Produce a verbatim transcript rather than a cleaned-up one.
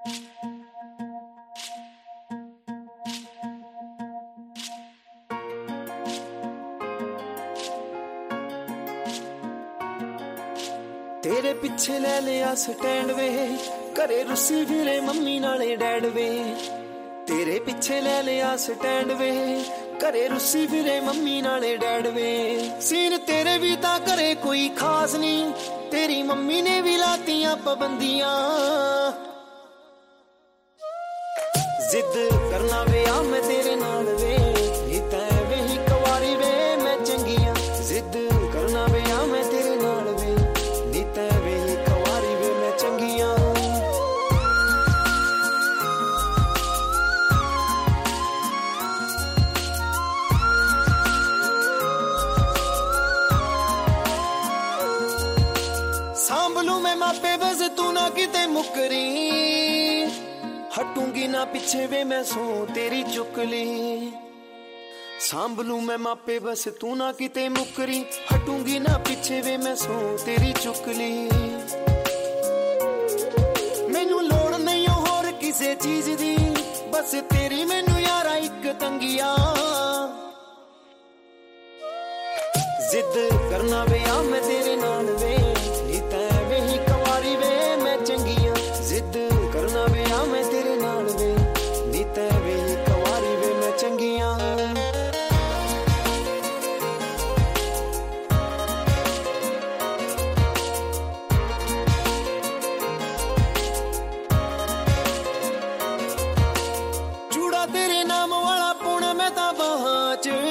तेरे पिछे ले लिया स्टैंड वे, घरे रुसी फिरे मम्मी नाले डैड वे। तेरे पिछे ले लिया स्टैंड वे, घरे रुसी फिरे मम्मी नाले डैड वे। सीन तेरे भी ता करे कोई खास नहीं, तेरी मम्मी ने भी लातियां पाबंदियां। जिद करना वे आ मैं तेरे नाल वे, तै वे ही कवारी वे मैं चंगियां। जिद करना वे आ मैं तेरे नाल वे, तै वे ही कवारी वे मैं चंगियां। सांभलू मैं मापे बस तू ना किते मुकरी, हटूंगी ना पीछे वे मैं सो तेरी चुकली। सांभलू मैं मापे बस तू ना किते मुकरी, हटूंगी ना पीछे वे मैं सो तेरी चुकली। मैनू लोड़ नहीं होर किसे चीज दी, बस तेरी मैनू यारा इक तंगिया। जिद करना वे आ मैं तेरे